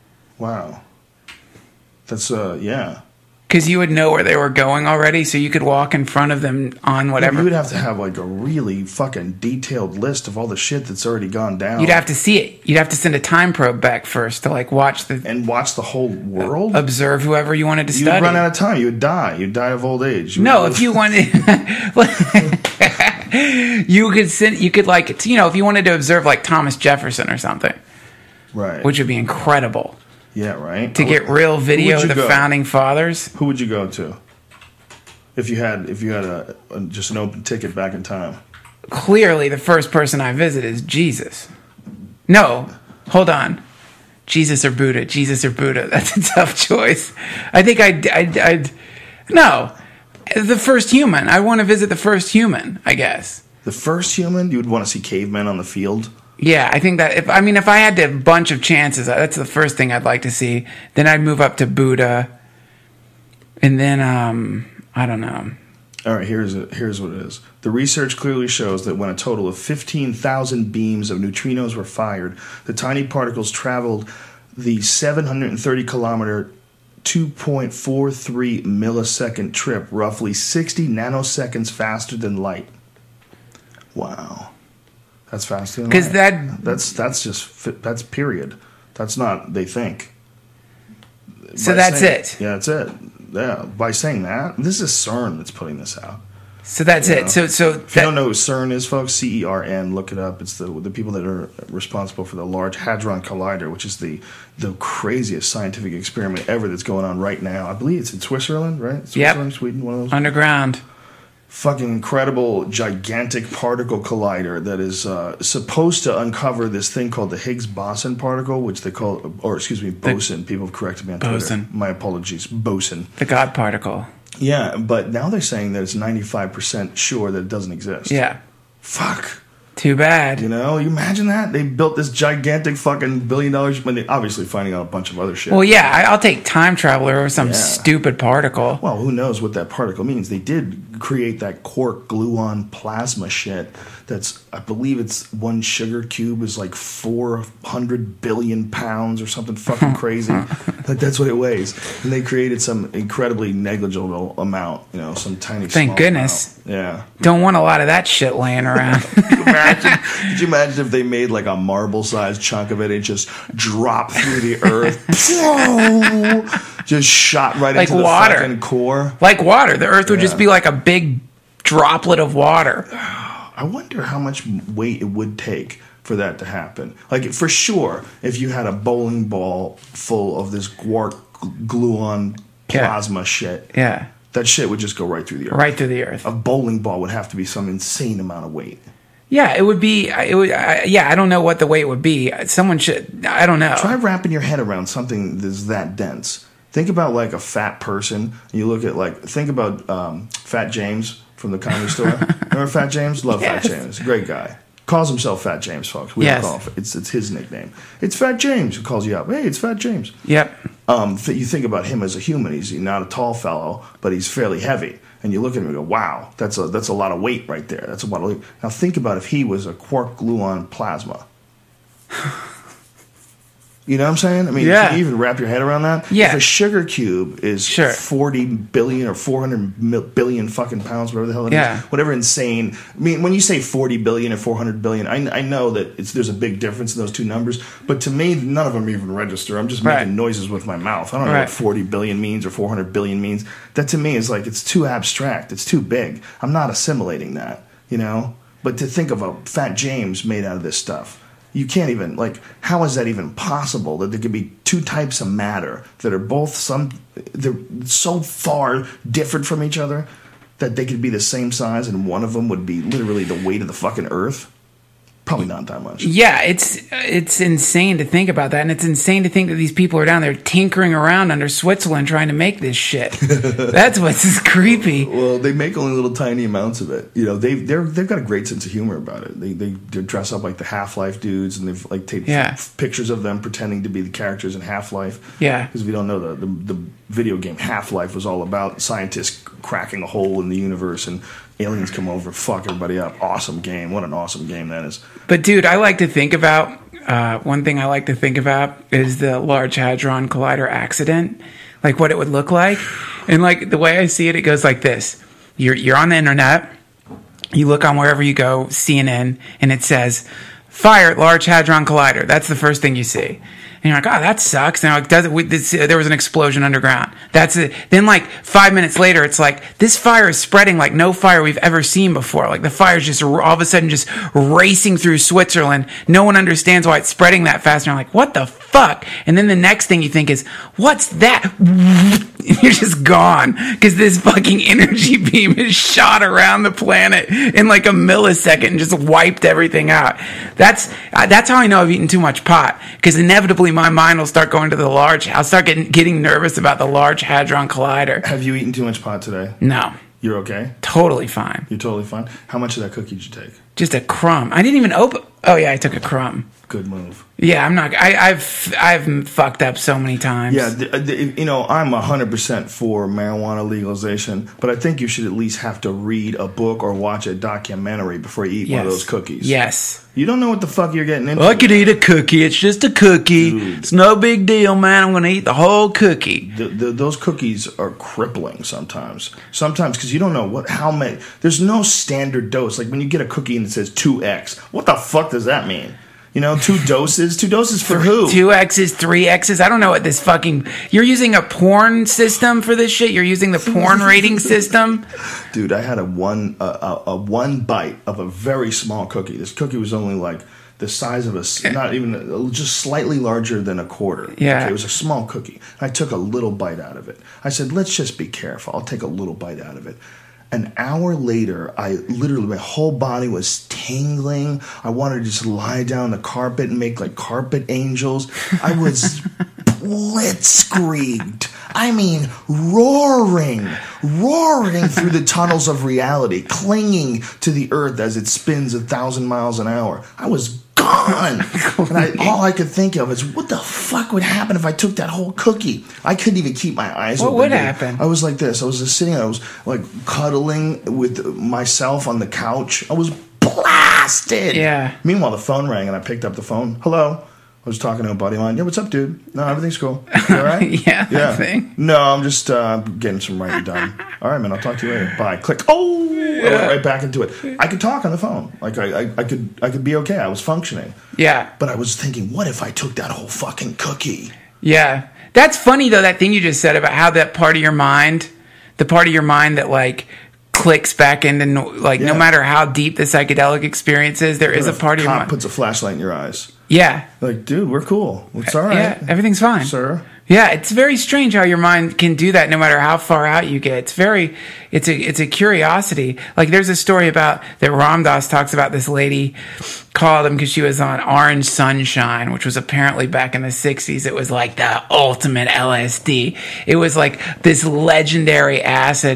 Wow. That's, uh, yeah. Because you would know where they were going already, so you could walk in front of them on whatever. You would have to have, like, a really fucking detailed list of all the shit that's already gone down. You'd have to see it. You'd have to send a time probe back first to, like, watch the... And watch the whole world? Observe whoever you wanted to You'd study. run out of time. You would die. You'd die of old age. You No, would- if you wanted... you could send... You could, like... You know, if you wanted to observe, like, Thomas Jefferson or something, Right. which would be incredible. Yeah, right? To get real video would of you the go? founding fathers. Who would you go to? If you had if you had a, a just an open ticket back in time. Clearly, the first person I visit is Jesus. No, hold on. Jesus or Buddha? Jesus or Buddha? That's a tough choice. I think I'd... I'd, I'd no. The first human. I want to visit the first human, I guess. The first human, you would want to see cavemen on the field. Yeah, I think that if I mean if I had a bunch of chances, that's the first thing I'd like to see. Then I'd move up to Buddha, and then um, I don't know. All right, here's it. Here's what it is. The research clearly shows that when a total of fifteen thousand beams of neutrinos were fired, the tiny particles traveled the seven hundred thirty kilometer, two point four three millisecond trip, roughly sixty nanoseconds faster than light. Wow. That's faster than Because light. that That's that's just fi- that's period. That's not they think. So By that's saying- it. Yeah, that's it. Yeah, by saying that, this is CERN that's putting this out. So that's Yeah. it. So so If you that, don't know who CERN is, folks, C E R N, look it up. It's the the people that are responsible for the Large Hadron Collider, which is the the craziest scientific experiment ever that's going on right now. I believe it's in Switzerland, right? Switzerland, Sweden, one of those. underground. Fucking incredible, gigantic particle collider that is uh, supposed to uncover this thing called the Higgs boson particle, which they call, or excuse me, boson. People have corrected me on Boson. Twitter. My apologies, boson. The God particle. Yeah, but now they're saying that it's ninety-five percent sure that it doesn't exist. Yeah. Fuck. Too bad. You know, you imagine that? They built this gigantic fucking billion dollars, when they obviously finding out a bunch of other shit. Well, yeah, I, I'll take time traveler over some Yeah. stupid particle. Well, who knows what that particle means? They did create that quark gluon plasma shit. That's, I believe it's one sugar cube is like four hundred billion pounds or something fucking crazy. Like that's what it weighs. And they created some incredibly negligible amount, you know, some tiny Thank small goodness. amount. Yeah. Don't want a lot of that shit laying around. Imagine imagine? Could you imagine if they made like a marble-sized chunk of it and just dropped through the earth, just shot right Like into water. the fucking core? Like water. The Earth would Yeah. just be like a big droplet of water. I wonder how much weight it would take for that to happen. Like, for sure, if you had a bowling ball full of this quark gluon plasma Yeah. shit, Yeah. that shit would just go right through the earth. Right through the Earth. A bowling ball would have to be some insane amount of weight. Yeah, it would be. It would. I, yeah, I don't know what the weight would be. Someone should. I don't know. Try wrapping your head around something that's that dense. Think about like a fat person. You look at like think about um, Fat James from the Comedy Store. Remember Fat James? Love Yes. Fat James. Great guy. Calls himself Fat James, folks. We Yes. don't call him. It's it's his nickname. It's Fat James who calls you up. Hey, it's Fat James. Yep. Um, th- you think about him as a human. He's not a tall fellow, but he's fairly heavy. And you look at him and go, "Wow, that's a that's a lot of weight right there. That's a lot of weight." Now think about if he was a quark gluon plasma. You know what I'm saying? I mean, Yeah. can you even wrap your head around that? Yeah. If a sugar cube is Sure. forty billion or four hundred mil- billion fucking pounds, whatever the hell it Yeah. is, whatever insane. I mean, when you say forty billion or four hundred billion, I, I know that it's, there's a big difference in those two numbers, but to me, none of them even register. I'm just Right. making noises with my mouth. I don't know Right. what forty billion means or four hundred billion means. That to me is like, it's too abstract. It's too big. I'm not assimilating that, you know? But to think of a Fat James made out of this stuff, you can't even, like, how is that even possible that there could be two types of matter that are both some, they're so far different from each other that they could be the same size and one of them would be literally the weight of the fucking earth? Probably not that much. Yeah, it's it's insane to think about that, and it's insane to think that these people are down there tinkering around under Switzerland trying to make this shit. That's what's creepy. Well, they make only little tiny amounts of it. You know, they've they're they've got a great sense of humor about it. They they, they dress up like the Half-Life dudes, and they've like taped Yeah. f- pictures of them pretending to be the characters in Half-Life. Yeah. Because if you don't know, the, the the video game Half-Life was all about scientists cracking a hole in the universe and aliens come over, fuck everybody up. Awesome game. What an awesome game that is. But dude, I like to think about uh, one thing I like to think about is the Large Hadron Collider accident, like what it would look like, and like the way I see it, it goes like this: you're you're on the internet, you look on wherever you go, C N N, and it says fire at Large Hadron Collider. That's the first thing you see. And you're like, oh, that sucks. Now, it does, we, this, uh, there was an explosion underground. That's it. Then, like, five minutes later, it's like, this fire is spreading like no fire we've ever seen before. Like, the fire's just all of a sudden just racing through Switzerland. No one understands why it's spreading that fast. And you're like, what the fuck? And then the next thing you think is, what's that? And you're just gone. Because this fucking energy beam is shot around the planet in like a millisecond and just wiped everything out. That's, uh, that's how I know I've eaten too much pot. Because inevitably, my mind will start going to the large. I'll start getting getting nervous about the Large Hadron Collider. Have you eaten too much pot today? No, You're okay? totally fine. You're totally fine? How much of that cookie did you take? Just a crumb. I didn't even open. Oh yeah, I took a crumb. Good move. Yeah, I'm not. I, I've I've fucked up so many times. Yeah, the, the, you know, I'm one hundred percent for marijuana legalization, but I think you should at least have to read a book or watch a documentary before you eat Yes. one of those cookies. Yes. You don't know what the fuck you're getting into. I could eat a cookie. It's just a cookie. Dude. It's no big deal, man. I'm going to eat the whole cookie. The, the, those cookies are crippling sometimes. Sometimes because you don't know what how many. There's no standard dose. Like when you get a cookie and it says two X, what the fuck does that mean? You know, two doses? Two doses for who? Two X's, three X's. I don't know what this fucking. You're using a porn system for this shit? You're using the porn rating system? Dude, I had a one a, a, a one bite of a very small cookie. This cookie was only like the size of a, s- not even, just slightly larger than a quarter. Yeah. Okay, it was a small cookie. I took a little bite out of it. I said, let's just be careful. I'll take a little bite out of it. An hour later, I literally, my whole body was tingling. I wanted to just lie down on the carpet and make like carpet angels. I was blitzkrieged. I mean, roaring, roaring through the tunnels of reality, clinging to the earth as it spins a thousand miles an hour. I was gone. And I, all I could think of is, what the fuck would happen if I took that whole cookie? I couldn't even keep my eyes What open. would dude. happen? I was like this. I was just sitting, I was like cuddling with myself on the couch. I was blasted. Yeah. Meanwhile, the phone rang and I picked up the phone. Hello? I was talking to a buddy of mine. Yeah, what's up, dude? No, everything's cool. You all right? yeah, that thing. No, I'm just uh, getting some writing done. All right, man. I'll talk to you later. Bye. Click. Oh, yeah. I went right back into it. I could talk on the phone. Like I, I, I could, I could be okay. I was functioning. Yeah. But I was thinking, what if I took that whole fucking cookie? Yeah, that's funny though. That thing you just said about how that part of your mind, the part of your mind that like clicks back into no, like yeah. no matter how deep the psychedelic experience is, there is a part of your mind puts a flashlight in your eyes. Yeah. Like, dude, we're cool. It's all right. Yeah, everything's fine. Sir. Yeah, it's very strange how your mind can do that no matter how far out you get. It's very, it's a, it's a curiosity. Like there's a story about, that Ram Dass talks about this lady called him because she was on Orange Sunshine, which was apparently back in the sixties. It was like the ultimate L S D. It was like this legendary acid.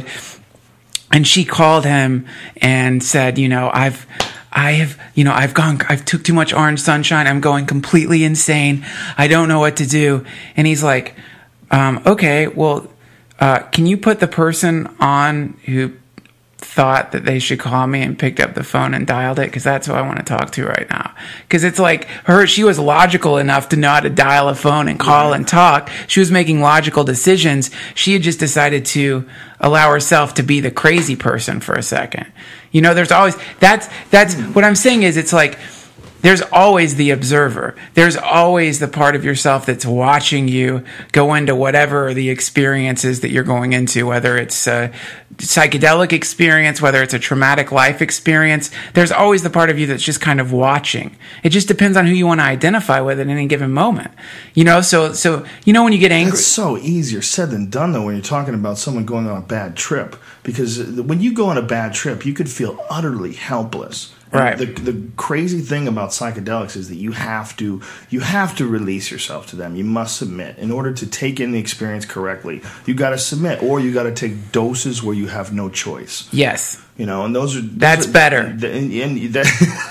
And she called him and said, you know, I've, I have, you know, I've gone, I've took too much Orange Sunshine. I'm going completely insane. I don't know what to do. And he's like, um, okay, well, uh, can you put the person on who thought that they should call me and picked up the phone and dialed it? Because that's who I want to talk to right now. Because it's like her, she was logical enough to know how to dial a phone and call and talk. She was making logical decisions. She had just decided to allow herself to be the crazy person for a second. You know, there's always, that's, that's, what I'm saying is it's like, there's always the observer. There's always the part of yourself that's watching you go into whatever the experiences that you're going into, whether it's a psychedelic experience, whether it's a traumatic life experience. There's always the part of you that's just kind of watching. It just depends on who you want to identify with at any given moment. You know, so, so you know when you get angry. It's so easier said than done, though, when you're talking about someone going on a bad trip. Because when you go on a bad trip, you could feel utterly helpless. Right. The, the crazy thing about psychedelics is that you have to you have to release yourself to them. You must submit in order to take in the experience correctly. You got to submit, or you got to take doses where you have no choice. Yes. You know, and those are those that's are, better. And, and that,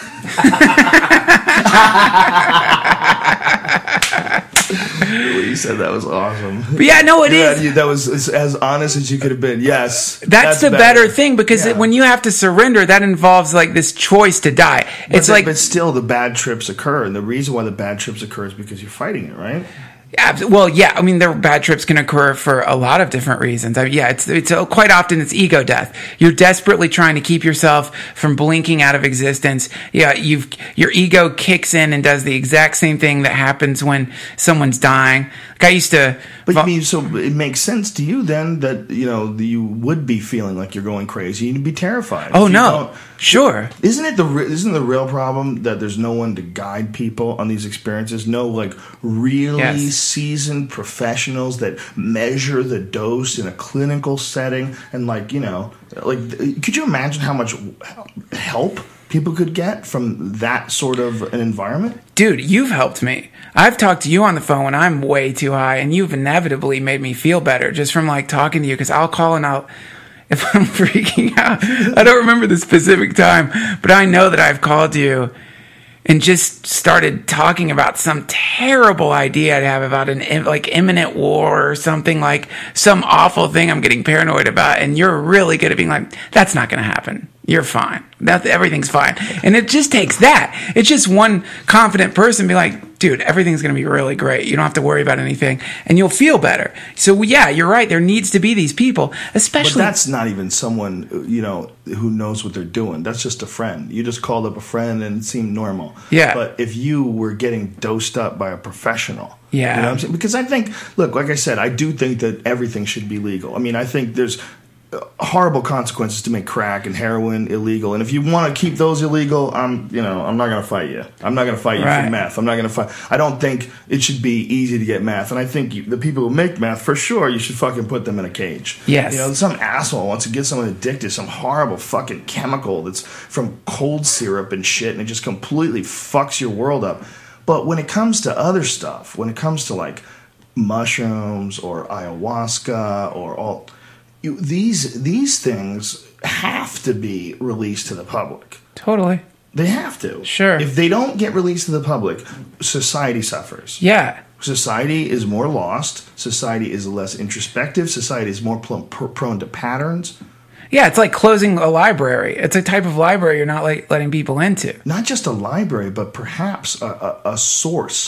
what you said, that was awesome. But yeah, no, it yeah, is. You, that was as, as honest as you could have been. Yes, that's, that's the better, better thing because yeah. it, when you have to surrender, that involves like this choice to die. But it's the, like, but still, the bad trips occur, and the reason why the bad trips occur is because you're fighting it, right? Well, yeah, I mean, their bad trips can occur for a lot of different reasons. I mean, yeah, it's it's uh, quite often it's ego death. You're desperately trying to keep yourself from blinking out of existence. Yeah, you've your ego kicks in and does the exact same thing that happens when someone's dying. Like I used to. But I mean, so it makes sense to you then that you know you would be feeling like you're going crazy. You'd be terrified. Oh no, sure. Isn't it the isn't the real problem that there's no one to guide people on these experiences? No, like really. Yes. Seasoned professionals that measure the dose in a clinical setting, and like you know, like could you imagine how much help people could get from that sort of an environment? Dude, you've helped me. I've talked to you on the phone when I'm way too high, and you've inevitably made me feel better just from like talking to you. Because I'll call and I'll, if I'm freaking out, I don't remember the specific time, but I know that I've called you and just started talking about some terrible idea I'd have about an like imminent war or something, like some awful thing I'm getting paranoid about, and you're really good at being like, that's not going to happen. You're fine. That everything's fine. And it just takes that. It's just one confident person be like, dude, everything's going to be really great. You don't have to worry about anything, and you'll feel better. So yeah, you're right. There needs to be these people, especially. But that's not even someone, you know, who knows what they're doing. That's just a friend. You just called up a friend and it seemed normal. Yeah. But if you were getting dosed up by a professional. Yeah. You know what I'm saying? Because I think, look, like I said, I do think that everything should be legal. I mean, I think there's horrible consequences to make crack and heroin illegal, and if you want to keep those illegal, I'm, you know, I'm not going to fight you. I'm not going to fight you right. for meth. I'm not going to fight. I don't think it should be easy to get meth, and I think you, the people who make meth, for sure, you should fucking put them in a cage. Yes. You know, some asshole wants to get someone addicted to some horrible fucking chemical that's from cold syrup and shit, and it just completely fucks your world up. But when it comes to other stuff, when it comes to like mushrooms or ayahuasca or all. You, these these things have to be released to the public. Totally. They have to. Sure. If they don't get released to the public, society suffers. Yeah. Society is more lost. Society is less introspective. Society is more pl- pr- prone to patterns. Yeah, it's like closing a library. It's a type of library you're not like letting people into. Not just a library, but perhaps a, a, a source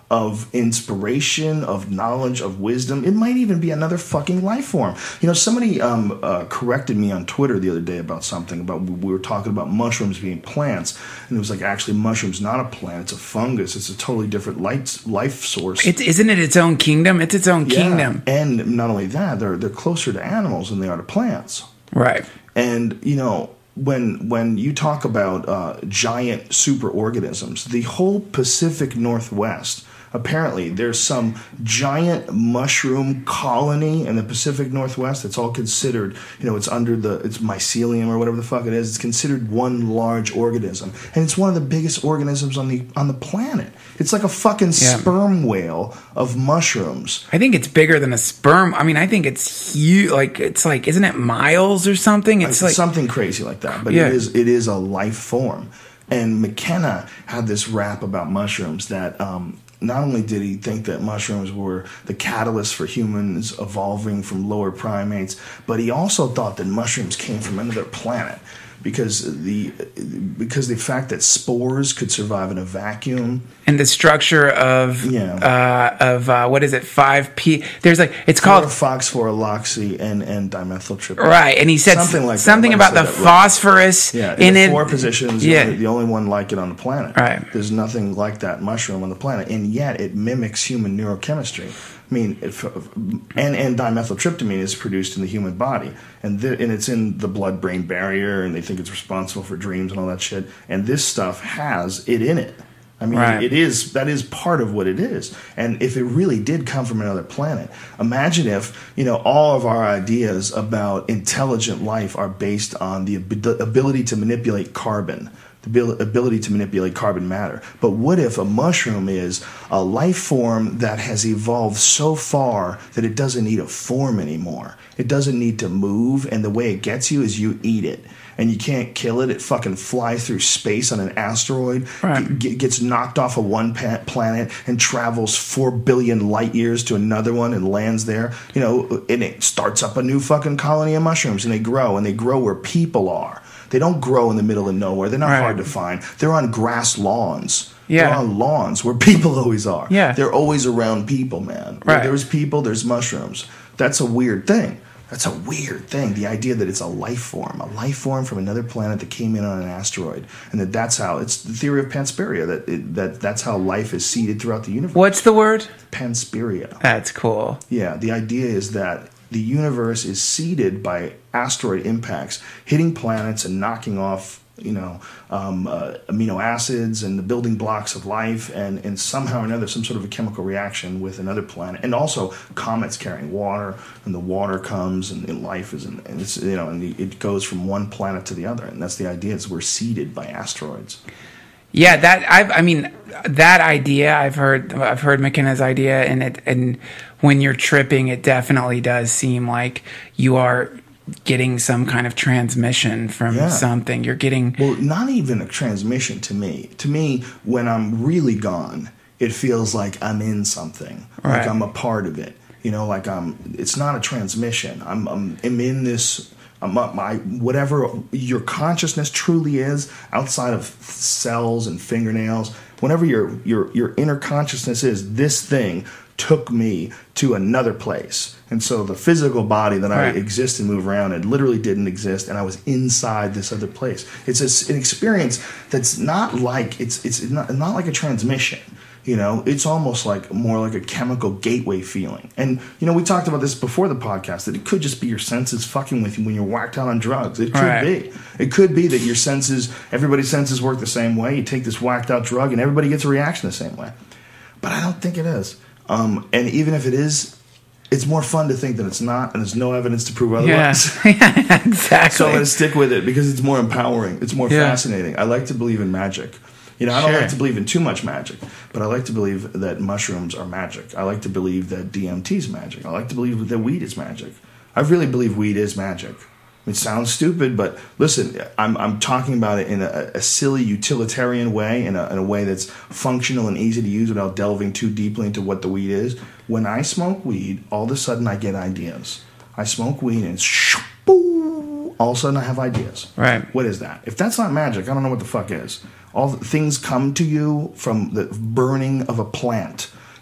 of inspiration, of knowledge, of wisdom. It might even be another fucking life form. You know, somebody um, uh, corrected me on Twitter the other day about something, about we were talking about mushrooms being plants, and it was like, actually, mushroom's not a plant, it's a fungus. It's a totally different light, life source. It, isn't it its own kingdom? It's its own yeah. kingdom. And not only that, they're, they're closer to animals than they are to plants. Right. And, you know, when when you talk about uh, giant superorganisms, the whole Pacific Northwest, apparently there's some giant mushroom colony in the Pacific Northwest that's all considered, you know, it's under the, it's mycelium or whatever the fuck it is. It's considered one large organism. And it's one of the biggest organisms on the on the planet. It's like a fucking yeah. sperm whale of mushrooms. I think it's bigger than a sperm. I mean, I think it's huge. Like, it's like, isn't it miles or something? It's like something crazy like that. But yeah. it is it is a life form. And McKenna had this rap about mushrooms that um, not only did he think that mushrooms were the catalyst for humans evolving from lower primates, but he also thought that mushrooms came from another planet. Because the because the fact that spores could survive in a vacuum, and the structure of yeah. uh, of uh, what is it five P? There's like it's called phosphoraloxy and and dimethyltryptamine. Right, and he said something like something about the phosphorus right. yeah, in, in it. Four positions, yeah. the, the only one like it on the planet. Right, there's nothing like that mushroom on the planet, and yet it mimics human neurochemistry. I mean, it, and, and dimethyltryptamine is produced in the human body, and the, and it's in the blood-brain barrier, and they think it's responsible for dreams and all that shit. And this stuff has it in it. I mean, right. it is that is part of what it is. And if it really did come from another planet, imagine if, you know, all of our ideas about intelligent life are based on the ab- ability to manipulate carbon. The ability to manipulate carbon matter. But what if a mushroom is a life form that has evolved so far that it doesn't need a form anymore? It doesn't need to move, and the way it gets you is you eat it. And you can't kill it. It fucking flies through space on an asteroid, right. g- gets knocked off of one pa- planet, and travels four billion light years to another one and lands there. You know, and it starts up a new fucking colony of mushrooms, and they grow, and they grow where people are. They don't grow in the middle of nowhere. They're not right. hard to find. They're on grass lawns. Yeah. They're on lawns where people always are. Yeah. They're always around people, man. Where right. there's people, there's mushrooms. That's a weird thing. That's a weird thing. The idea that it's a life form, a life form from another planet that came in on an asteroid, and that that's how it's the theory of Panspermia. That it, that that's how life is seeded throughout the universe. What's the word? Panspermia. That's cool. Yeah. The idea is that the universe is seeded by asteroid impacts, hitting planets and knocking off, you know, um, uh, amino acids and the building blocks of life, and, and somehow or another some sort of a chemical reaction with another planet, and also comets carrying water, and the water comes, and, and life is, in, and it's, you know, and the, it goes from one planet to the other, and that's the idea. Is we're seeded by asteroids. Yeah, that I've, I mean, that idea I've heard. I've heard McKenna's idea, and it, and when you're tripping, it definitely does seem like you are getting some kind of transmission from yeah. something. You're getting well, not even a transmission to me. To me, when I'm really gone, it feels like I'm in something, right. like I'm a part of it. You know, like I'm. It's not a transmission. I'm. I'm, I'm in this. I'm up my whatever your consciousness truly is outside of cells and fingernails. Whenever your your your inner consciousness is, this thing took me to another place. And so the physical body that right. I exist and move around, it literally didn't exist, and I was inside this other place. It's a, an experience that's not like it's it's not, not like a transmission. You know, it's almost like more like a chemical gateway feeling. And, you know, we talked about this before the podcast, that it could just be your senses fucking with you when you're whacked out on drugs. It could right. be. It could be that your senses, everybody's senses work the same way. You take this whacked out drug and everybody gets a reaction the same way. But I don't think it is. Um, and even if it is, it's more fun to think that it's not, and there's no evidence to prove otherwise. Yeah, yeah exactly. So I'm going to stick with it because it's more empowering. It's more yeah. fascinating. I like to believe in magic. You know, I don't sure. like to believe in too much magic, but I like to believe that mushrooms are magic. I like to believe that D M T is magic. I like to believe that weed is magic. I really believe weed is magic. It sounds stupid, but listen, I'm I'm talking about it in a, a silly utilitarian way, in a, in a way that's functional and easy to use without delving too deeply into what the weed is. When I smoke weed, all of a sudden I get ideas. I smoke weed and shoo, boo, all of a sudden I have ideas. Right. What is that? If that's not magic, I don't know what the fuck is. All the things come to you from the burning of a plant,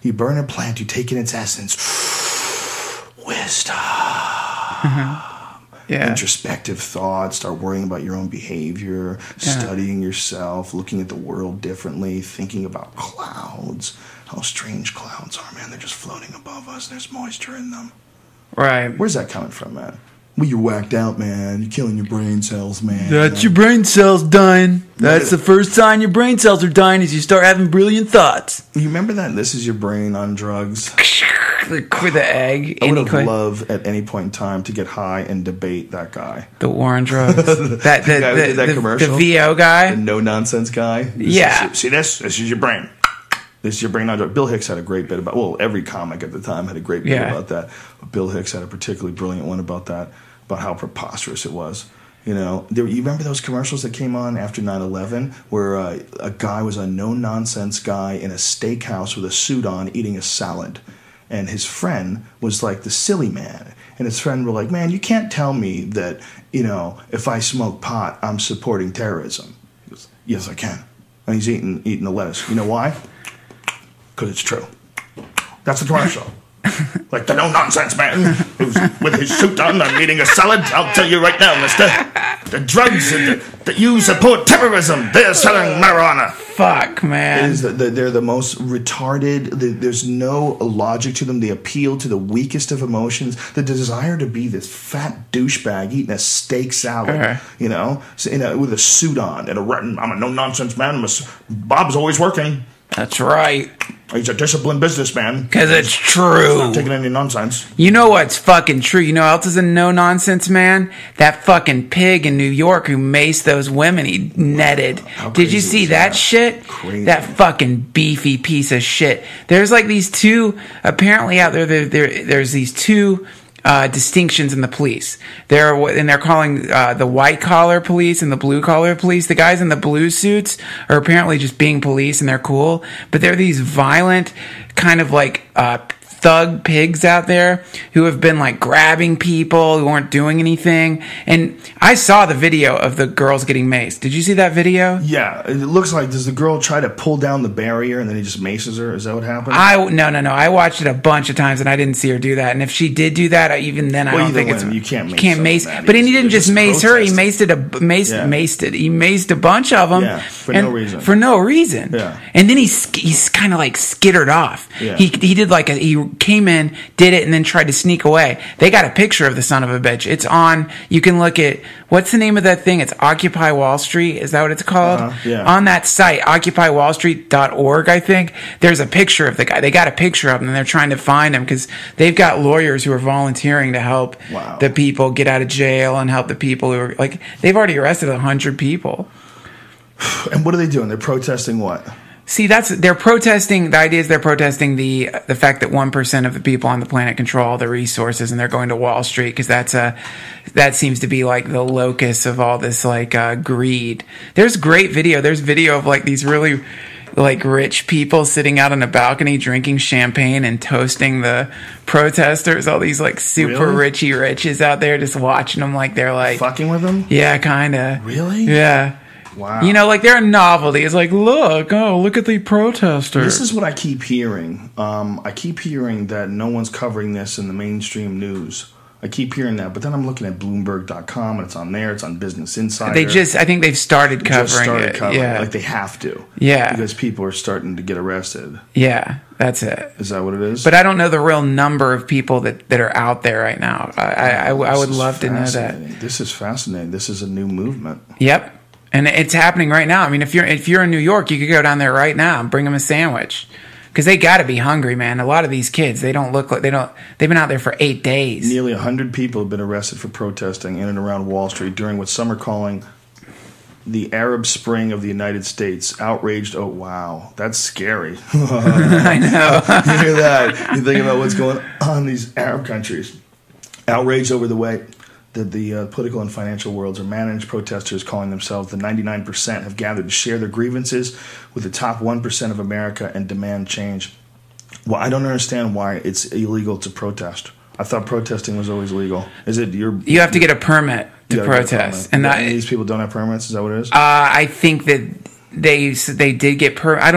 You burn a plant, you take in its essence. Wisdom. Yeah. Introspective thoughts, start worrying about your own behavior, yeah. studying yourself, looking at the world differently, thinking about clouds, how strange clouds are, man. They're just floating above us. There's moisture in them. Right. Where's that coming from, man? Well, you're whacked out, man. You're killing your brain cells, man. That's your brain cells dying. That's the first sign your brain cells are dying is you start having brilliant thoughts. You remember that? This is your brain on drugs. The, with the egg. I would have loved at any point in time to get high and debate that guy. The war on drugs. that the, the, guy the, that the, commercial. The V O guy. The no nonsense guy. This yeah. Is, see this? This is your brain. This is your brain on drugs. Bill Hicks had a great bit about. Well, every comic at the time had a great bit yeah. about that. But Bill Hicks had a particularly brilliant one about that. About how preposterous it was. You know, there, you remember those commercials that came on after nine eleven where uh, a guy was a no-nonsense guy in a steakhouse with a suit on eating a salad. And his friend was like the silly man. And his friend were like, man, you can't tell me that, you know, if I smoke pot, I'm supporting terrorism. He goes, yes, I can. And he's eating, eating the lettuce. You know why? Because it's true. That's the commercial. Like the no-nonsense man who's with his suit on and eating a salad. I'll tell you right now, mister. The drugs that, that you support terrorism, they're selling marijuana. Fuck, man. It is the, the, they're the most retarded. The, there's no logic to them. They appeal to the weakest of emotions. The desire to be this fat douchebag eating a steak salad, uh-huh. you know, so, you know, with a suit on. And a, I'm a no-nonsense man. I'm a, Bob's always working. That's right. He's a disciplined businessman. Because it's true. He's not taking any nonsense. You know what's fucking true? You know who else is a no-nonsense man? That fucking pig in New York who maced those women he netted. How Did you see that, that shit? Crazy. That fucking beefy piece of shit. There's like these two, apparently out there, there, there there's these two... Uh, distinctions in the police. They're and they're calling uh, the white collar police and the blue collar police. The guys in the blue suits are apparently just being police and they're cool, but they're these violent kind of like uh, thug pigs out there who have been like grabbing people who aren't doing anything. And I saw the video of the girls getting maced. Did you see that video? Yeah, it looks like, does the girl try to pull down the barrier and then he just maces her? Is that what happened? I no no no. I watched it a bunch of times and I didn't see her do that. And if she did do that, I, even then I well, don't think it's you can't mace. You can't mace. But he didn't just, just mace her. He maced it a maced yeah. maced it. He maced a bunch of them. Yeah, for no reason. For no reason. Yeah. And then he he's kind of like skittered off. Yeah. He he did like a he came in, did it, and then tried to sneak away. They got a picture of the son of a bitch. It's on. You can look at what's the name of that thing? It's Occupy Wall Street. Is that what it's called? Uh-huh, yeah. On that site, occupy wall street dot org, I think, there's a picture of the guy. They got a picture of him, and they're trying to find him because they've got lawyers who are volunteering to help wow. the people get out of jail and help the people who are, like, they've already arrested one hundred people. And what are they doing? They're protesting what? See, that's they're protesting. The idea is they're protesting the the fact that one percent of the people on the planet control all the resources, and they're going to Wall Street because that's a that seems to be like the locus of all this like uh, greed. There's great video. There's video of like these really like rich people sitting out on a balcony drinking champagne and toasting the protesters. All these like super really? richy riches out there just watching them like they're like fucking with them. Yeah, kind of. Really? Yeah. Wow. You know, like they're a novelty. It's like, look, oh, look at the protesters. This is what I keep hearing. Um, I keep hearing that no one's covering this in the mainstream news. I keep hearing that, but then I'm looking at Bloomberg dot com and it's on there. It's on Business Insider. They just, I think they've started they covering just started it. Covering yeah, it. Like they have to. Yeah, because people are starting to get arrested. Yeah, that's it. Is that what it is? But I don't know the real number of people that, that are out there right now. I I, I, I would love to know that. This is fascinating. This is a new movement. Yep. And it's happening right now. I mean, if you're if you're in New York, you could go down there right now and bring them a sandwich, because they got to be hungry, man. A lot of these kids, they don't look like they don't. They've been out there for eight days. Nearly a hundred people have been arrested for protesting in and around Wall Street during what some are calling the Arab Spring of the United States. Outraged. Oh wow, that's scary. I know. You hear that? You think about what's going on in these Arab countries. Outraged over the way that the uh, political and financial worlds are managed. Protesters calling themselves the ninety-nine percent have gathered to share their grievances with the top one percent of America and demand change. Well, I don't understand why it's illegal to protest. I thought protesting was always legal. Is it? You're, you have to get a permit to protest. And that, these people don't have permits? Is that what it is? Uh, I think that they they did get per. I don't know.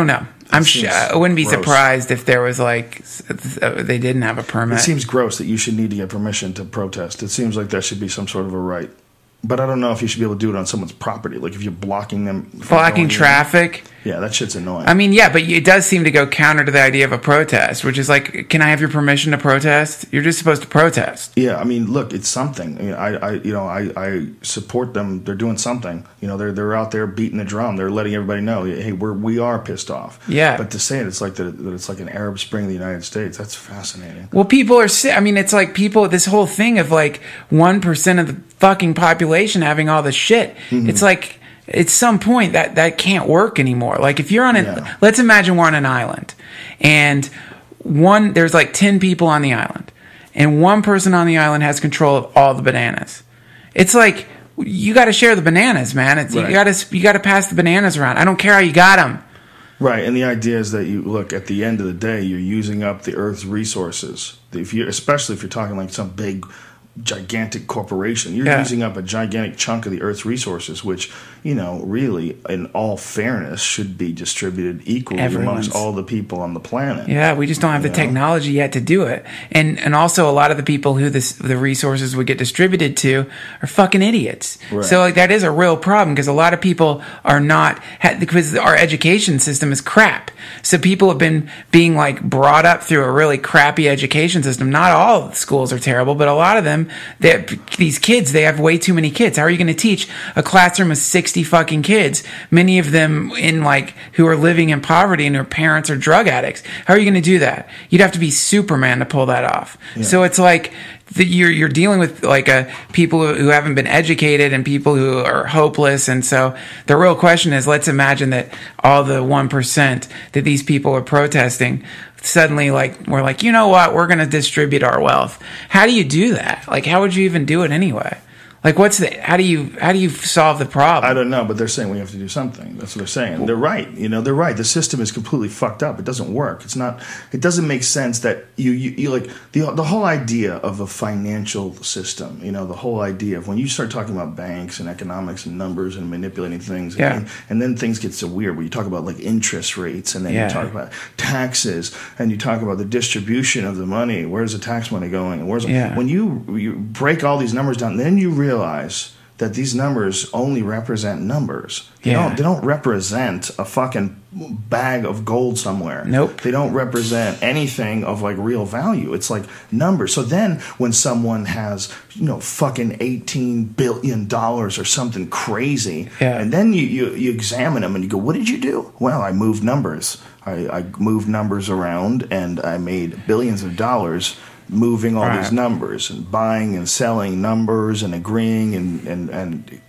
I'm seems sure I wouldn't be gross. surprised if there was like s- uh, they didn't have a permit. It seems gross that you should need to get permission to protest. It seems like that should be some sort of a right. But I don't know if you should be able to do it on someone's property. Like if you're blocking them. from Blocking going in. traffic. Yeah, that shit's annoying. I mean, yeah, but it does seem to go counter to the idea of a protest, which is like, can I have your permission to protest? You're just supposed to protest. Yeah, I mean, look, it's something. I, mean, I, I you know, I, I support them. They're doing something. You know, they're they're out there beating the drum. They're letting everybody know, hey, we're we are pissed off. Yeah. But to say it, it's like that, that it's like an Arab Spring in the United States. That's fascinating. Well, people are si- I mean, it's like people, this whole thing of like one percent of the fucking population having all this shit. Mm-hmm. It's like, at some point that, that can't work anymore. Like if you're on an, Yeah. let's imagine we're on an island and one, there's like ten people on the island and one person on the island has control of all the bananas. It's like, you got to share the bananas, man. It's, Right. you got to, you got to pass the bananas around. I don't care how you got them. Right, and the idea is that you look at the end of the day, you're using up the Earth's resources. If you, especially if you're talking like some big, gigantic corporation, you're Yeah. using up a gigantic chunk of the Earth's resources, which you know, really, in all fairness, should be distributed equally Everyone's- amongst all the people on the planet. Yeah, we just don't have the You know? technology yet to do it. And and also a lot of the people who this the resources would get distributed to are fucking idiots. Right. So like that is a real problem because a lot of people are not ha- because our education system is crap. So people have been being like brought up through a really crappy education system. Not all schools are terrible, but a lot of them, they these kids, they have way too many kids. How are you going to teach a classroom of sixty fucking kids, many of them in like who are living in poverty and their parents are drug addicts? How are you going to do that? You'd have to be Superman to pull that off. Yeah. So it's like the, you're you're dealing with like a people who, who haven't been educated and people who are hopeless. And so the real question is, let's imagine that all the one percent that these people are protesting suddenly like we're like, you know what, we're going to distribute our wealth. How do you do that? Like, how would you even do it anyway? Like, what's the, how do you, how do you solve the problem? I don't know, but they're saying we have to do something. That's what they're saying. They're right. You know, they're right. The system is completely fucked up. It doesn't work. It's not, it doesn't make sense that you, you, you like, the, the whole idea of a financial system, you know, the whole idea of when you start talking about banks and economics and numbers and manipulating things, Yeah. and, and then things get so weird where you talk about like interest rates and then Yeah. you talk about taxes and you talk about the distribution of the money. Where's the tax money going? And where's, Yeah. when you, you break all these numbers down, then you realize that these numbers only represent numbers. They, Yeah. don't, they don't represent a fucking bag of gold somewhere. Nope. They don't represent anything of like real value. It's like numbers. So then when someone has, you know, fucking eighteen billion dollars or something crazy, Yeah. and then you, you, you examine them and you go, what did you do? Well, I moved numbers. I, I moved numbers around and I made billions of dollars moving all Right. these numbers and buying and selling numbers and agreeing and, and, and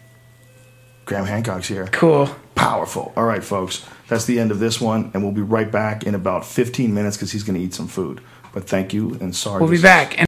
Graham Hancock's here. Cool. Powerful. All right, folks. That's the end of this one, and we'll be right back in about fifteen minutes because he's going to eat some food. But thank you, and sorry. We'll be this is- back.